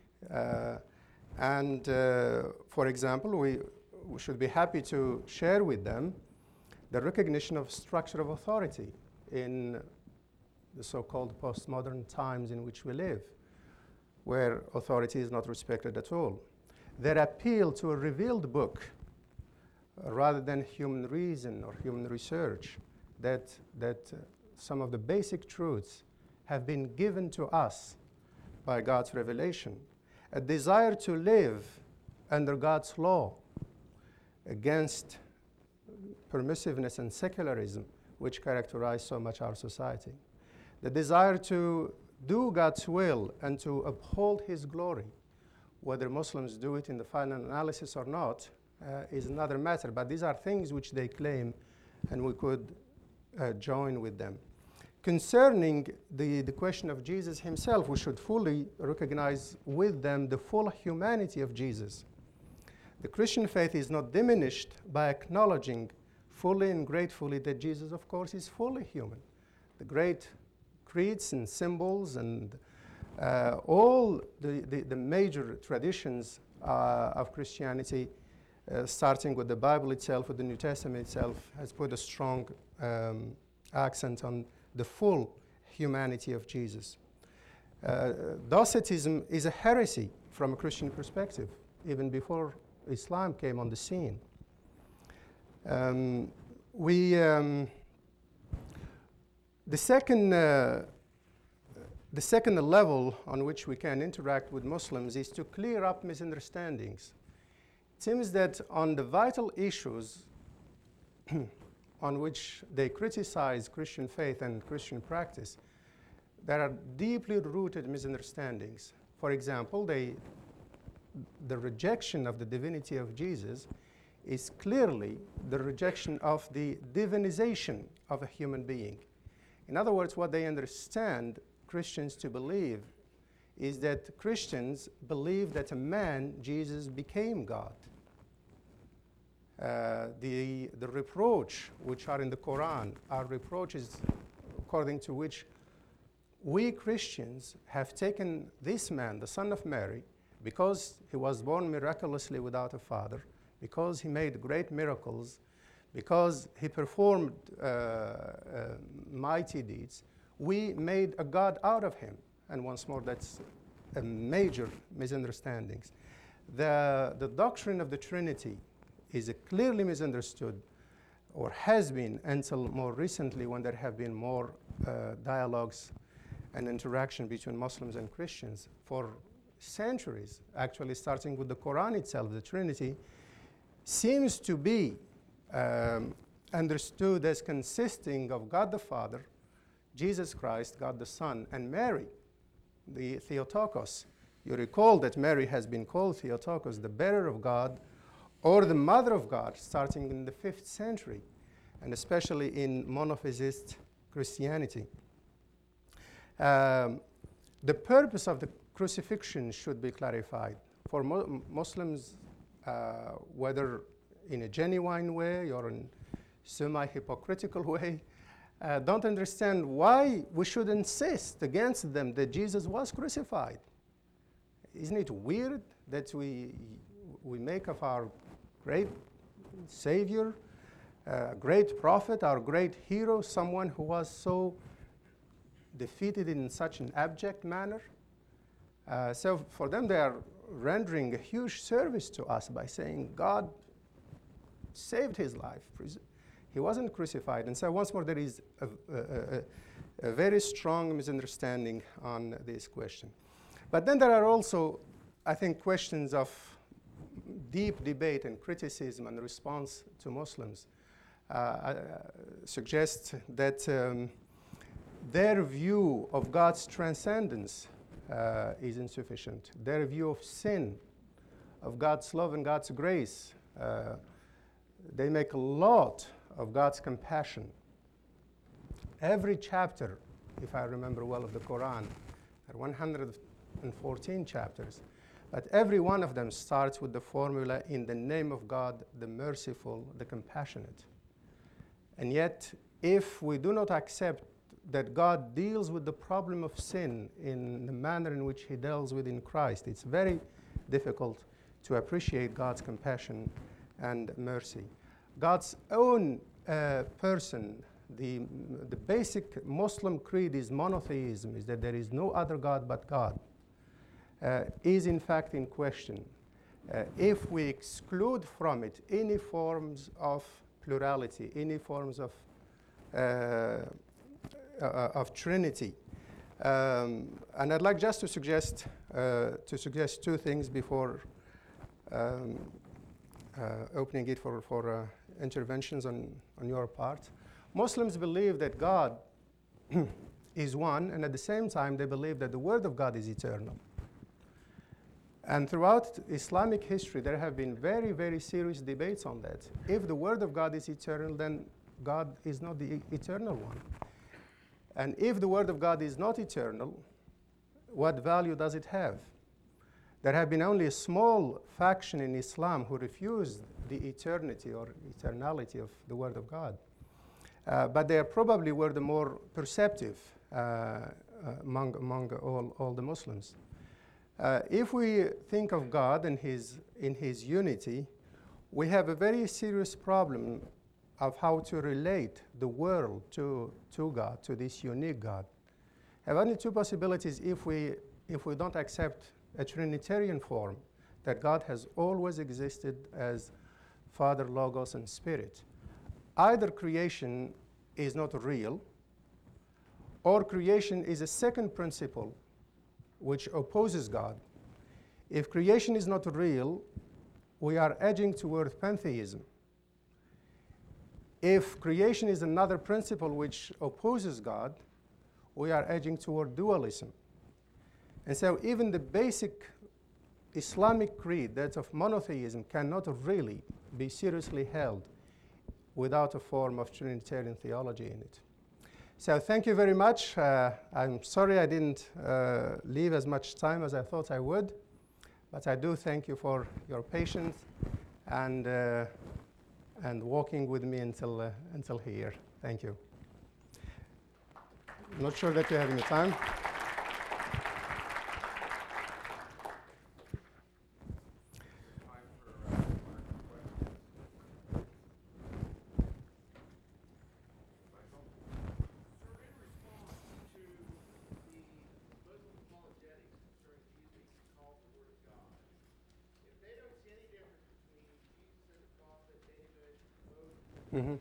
For example, we should be happy to share with them the recognition of structure of authority in the so-called postmodern times in which we live, where authority is not respected at all. Their appeal to a revealed book rather than human reason or human research, that some of the basic truths have been given to us by God's revelation. A desire to live under God's law against permissiveness and secularism, which characterize so much our society. The desire to do God's will and to uphold His glory. Whether Muslims do it in the final analysis or not is another matter, but these are things which they claim, and we could join with them. Concerning the question of Jesus himself, we should fully recognize with them the full humanity of Jesus. The Christian faith is not diminished by acknowledging fully and gratefully that Jesus, of course, is fully human. The great creeds and symbols and all the major traditions of Christianity, starting with the Bible itself, with the New Testament itself, has put a strong accent on the full humanity of Jesus. Docetism is a heresy from a Christian perspective, even before Islam came on the scene. The second level on which we can interact with Muslims is to clear up misunderstandings. It seems that on the vital issues on which they criticize Christian faith and Christian practice, there are deeply rooted misunderstandings. For example, the rejection of the divinity of Jesus is clearly the rejection of the divinization of a human being. In other words, what they understand Christians to believe is that Christians believe that a man, Jesus, became God. The reproach which are in the Quran are reproaches according to which we Christians have taken this man, the son of Mary, because he was born miraculously without a father, because he made great miracles, because he performed mighty deeds, we made a God out of him. And once more, that's a major misunderstanding. The doctrine of the Trinity is clearly misunderstood, or has been until more recently, when there have been more dialogues and interaction between Muslims and Christians. For centuries, actually starting with the Quran itself, the Trinity seems to be understood as consisting of God the Father, Jesus Christ, God the Son, and Mary, the Theotokos. You recall that Mary has been called Theotokos, the bearer of God, or the mother of God, starting in the 5th century, and especially in monophysist Christianity. The purpose of the crucifixion should be clarified. For Muslims, whether in a genuine way or in semi-hypocritical way, don't understand why we should insist against them that Jesus was crucified. Isn't it weird that we make of our great Savior, great prophet, our great hero, someone who was so defeated in such an abject manner? So for them, they are rendering a huge service to us by saying God saved his life. He wasn't crucified. And so once more, there is a very strong misunderstanding on this question. But then there are also, I think, questions of deep debate and criticism and response to Muslims. I suggest that their view of God's transcendence is insufficient. Their view of sin, of God's love and God's grace, they make a lot of God's compassion. Every chapter, if I remember well, of the Quran, there are 114 chapters, but every one of them starts with the formula, in the name of God, the merciful, the compassionate. And yet, if we do not accept that God deals with the problem of sin in the manner in which he deals with in Christ, it's very difficult to appreciate God's compassion and mercy. God's own person, the basic Muslim creed is monotheism, is that there is no other God but God, is in fact in question. If we exclude from it any forms of plurality, any forms of Trinity. And I'd like just to suggest two things before opening it for interventions on your part. Muslims believe that God is one, and at the same time they believe that the Word of God is eternal. And throughout Islamic history, there have been very, very serious debates on that. If the Word of God is eternal, then God is not the eternal one. And if the Word of God is not eternal, what value does it have? There have been only a small faction in Islam who refused the eternity or eternality of the Word of God. But they probably were the more perceptive among all the Muslims. If we think of God in his unity, we have a very serious problem of how to relate the world to God, to this unique God. Have only two possibilities if we don't accept a Trinitarian form, that God has always existed as Father, Logos, and Spirit. Either creation is not real, or creation is a second principle which opposes God. If creation is not real, we are edging toward pantheism. If creation is another principle which opposes God, we are edging toward dualism. And so even the basic Islamic creed, that of monotheism, cannot really be seriously held without a form of Trinitarian theology in it. So thank you very much. I'm sorry I didn't leave as much time as I thought I would, but I do thank you for your patience and walking with me until here. Thank you. I'm not sure that you have any time. Mm-hmm.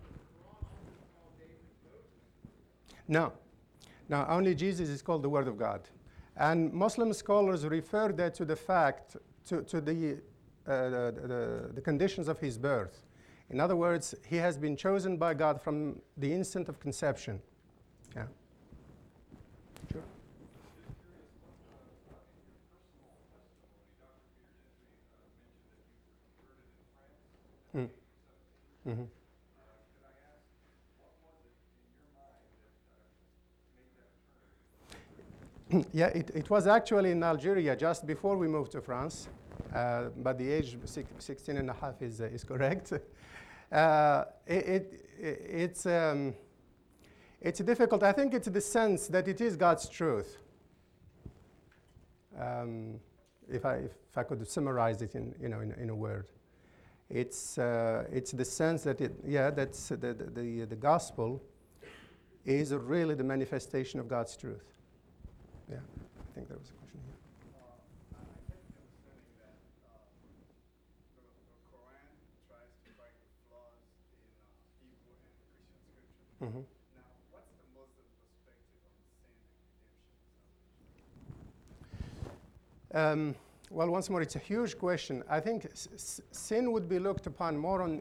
No. Now, only Jesus is called the Word of God. And Muslim scholars refer that to the fact, to the conditions of his birth. In other words, he has been chosen by God from the instant of conception. Yeah. Sure. Mm. Mm-hmm. Yeah, it was actually in Algeria just before we moved to France, but the age 16 and a half is correct. It's difficult. I think it's the sense that it is God's truth. If I could summarize it in a word, it's the sense that that's the gospel is really the manifestation of God's truth. Yeah, I think there was a question here. I get the understanding that the Quran tries to find the flaws in Hebrew and Christian scripture. Mm-hmm. Now, what's the Muslim perspective on sin and redemption? Well, once more, it's a huge question. I think sin would be looked upon more on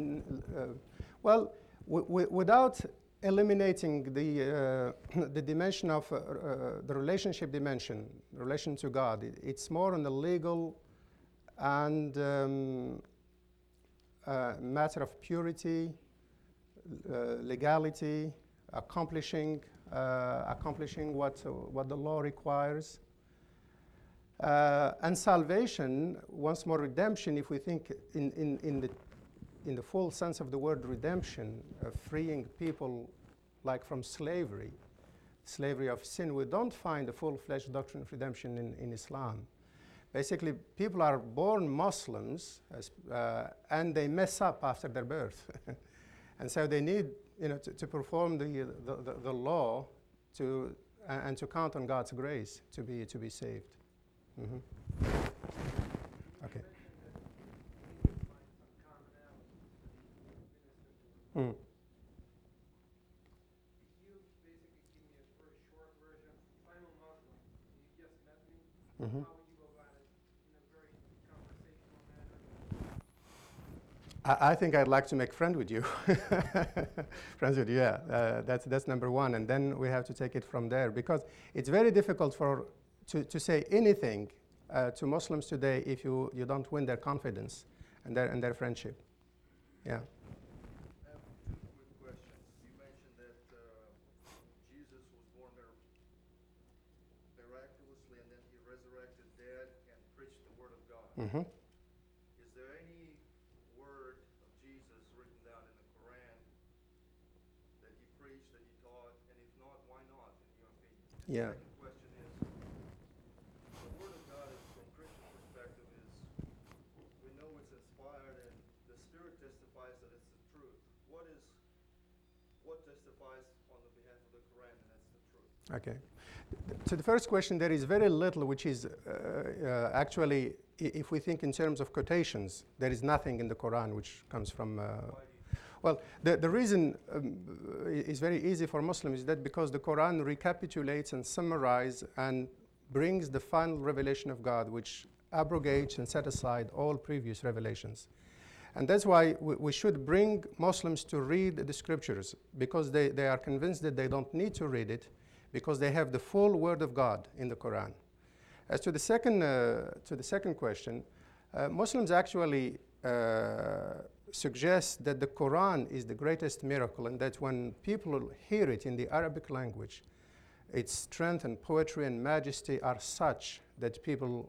without eliminating the dimension of the relationship dimension, relation to God. It's more on the legal and matter of purity, legality, accomplishing what the law requires. And salvation, once more redemption, if we think in the full sense of the word redemption, freeing people like from slavery of sin, we don't find the full-fledged doctrine of redemption in Islam. Basically, people are born Muslims and they mess up after their birth. And so they need to perform the law and to count on God's grace to be saved. Mm-hmm. Okay. Mm. You basically give me a very short version. If I'm a Muslim, you just met me, Mm-hmm. how would you go about it in a very conversational manner? I think I'd like to make friends with you. Friends with you, yeah. That's number one, and then we have to take it from there because it's very difficult to say anything to Muslims today if you don't win their confidence and their friendship. Yeah. I have two quick questions. You mentioned that Jesus was born miraculously and then he resurrected dead and preached the word of God. Mm-hmm. Is there any word of Jesus written down in the Quran that he preached, that he taught, and if not, why not, in your opinion? Yeah. The second question is, the word of God is, from Christian perspective, is we know it's inspired and the Spirit testifies that it's the truth. What testifies on the behalf of the Quran and that's the truth? Okay. To the first question, there is very little which is actually, if we think in terms of quotations, there is nothing in the Quran which comes from. Well, the reason is very easy for Muslims, is that because the Quran recapitulates and summarizes and brings the final revelation of God, which abrogates and set aside all previous revelations. And that's why we should bring Muslims to read the scriptures, because they are convinced that they don't need to read it, because they have the full word of God in the Quran. As to the second question, Muslims actually suggest that the Quran is the greatest miracle, and that when people hear it in the Arabic language, its strength and poetry and majesty are such that people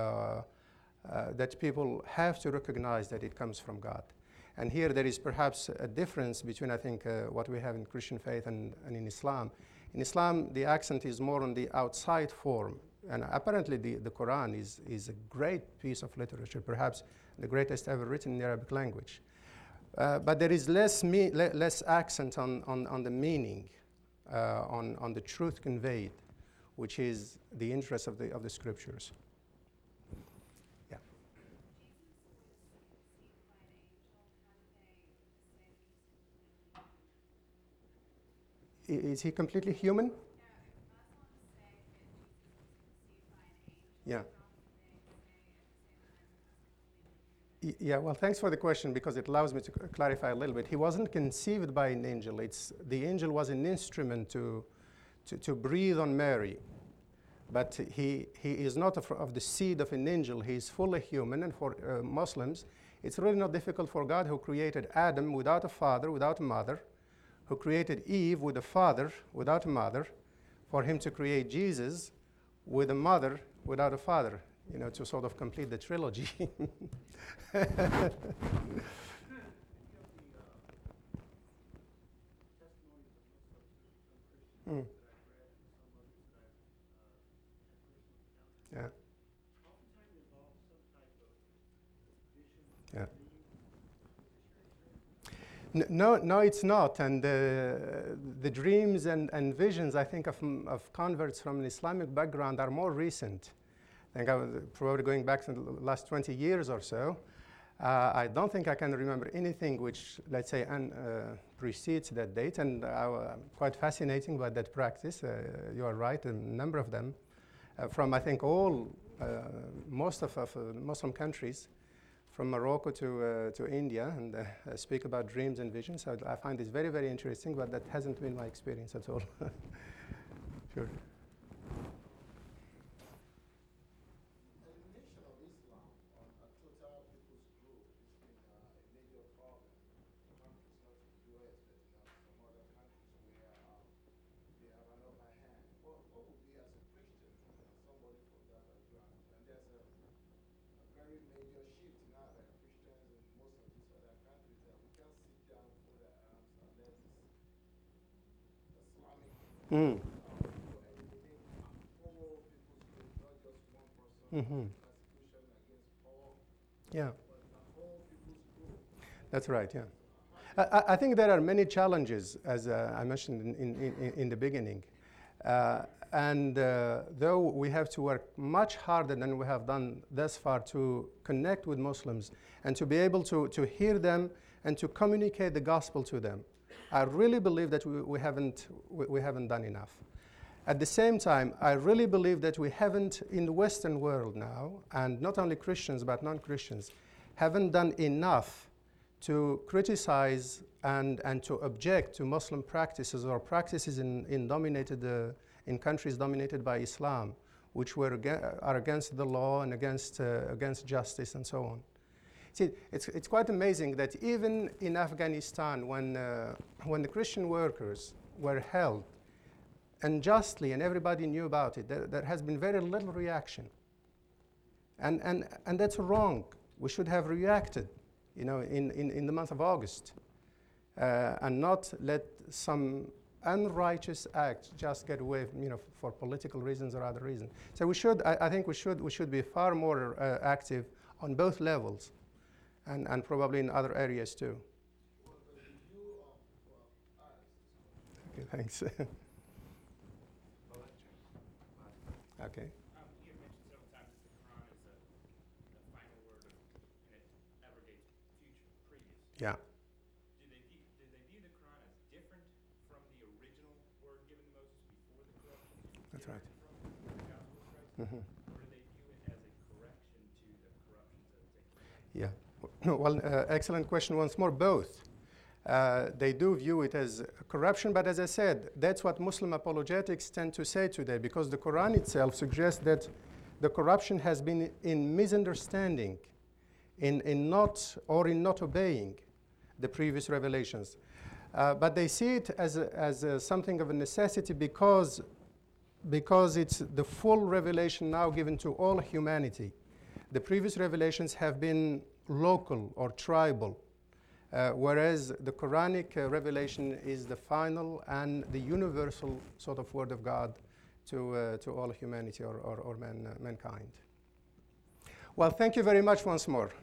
have to recognize that it comes from God. And here there is perhaps a difference between, I think, what we have in Christian faith and in Islam. In Islam, the accent is more on the outside form. And apparently the Quran is a great piece of literature, perhaps the greatest ever written in the Arabic language. But there is less accent on the meaning, on the truth conveyed, which is the interest of the scriptures. Yeah. Is he completely human? Yeah. Yeah, well, thanks for the question, because it allows me to clarify a little bit. He wasn't conceived by an angel. The angel was an instrument to breathe on Mary. But he is not of the seed of an angel. He is fully human. And for Muslims, it's really not difficult for God, who created Adam without a father, without a mother, who created Eve with a father, without a mother, for him to create Jesus with a mother, without a father, to sort of complete the trilogy. Mm. Yeah. Yeah. No, it's not. And the dreams and visions, I think, of converts from an Islamic background are more recent. I think I was probably going back to the last 20 years or so. I don't think I can remember anything which, let's say, precedes that date. And quite fascinating by that practice. You are right, a number of them, from, I think, most of Muslim countries, from Morocco to India, and speak about dreams and visions. So I find this very, very interesting, but that hasn't been my experience at all. Sure. Elimination of Islam on a total people's group has been a major problem. Countries not in the US, but some other countries where they have an upper hand. What would be, as a Christian, somebody from that background? And there's a very major shift now that Christians in most of these other countries, that we can't sit down, fold our arms, and let this Islamic Mm. eliminate whole people's group, not just one person. Mm-hmm. Persecution against Paul, Yeah. but the whole people's group. That's right, yeah. I think there are many challenges, as I mentioned in the beginning. Though we have to work much harder than we have done thus far to connect with Muslims and to be able to hear them and to communicate the gospel to them, I really believe that we haven't done enough. At the same time, I really believe that we haven't, in the Western world now, and not only Christians but non-Christians, haven't done enough to criticize and to object to Muslim practices or practices in countries dominated by Islam, which are against the law and against justice and so on. See, it's quite amazing that even in Afghanistan, when the Christian workers were held unjustly and everybody knew about it, there has been very little reaction. And that's wrong. We should have reacted, in the month of August, and not let some unrighteous act just get away, for political reasons or other reasons. So I think we should be far more active on both levels, and probably in other areas too. Well, the review of us. Okay, thanks. Okay. You mentioned several times that the Quran is the final word and it abrogates previous. Yeah. Do they view the Quran as different from the original word given to Moses before the corruption? That's right. From the gospel of Christ? Mm-hmm. Or do they view it as a correction to the corruptions that have taken place? Yeah. Well, excellent question once more. Both. They do view it as corruption, but as I said, that's what Muslim apologetics tend to say today, because the Quran itself suggests that the corruption has been in misunderstanding, in not obeying the previous revelations. But they see it as something of a necessity because it's the full revelation now given to all humanity. The previous revelations have been local or tribal, whereas the Quranic revelation is the final and the universal sort of word of God to all humanity or mankind. Well, thank you very much once more.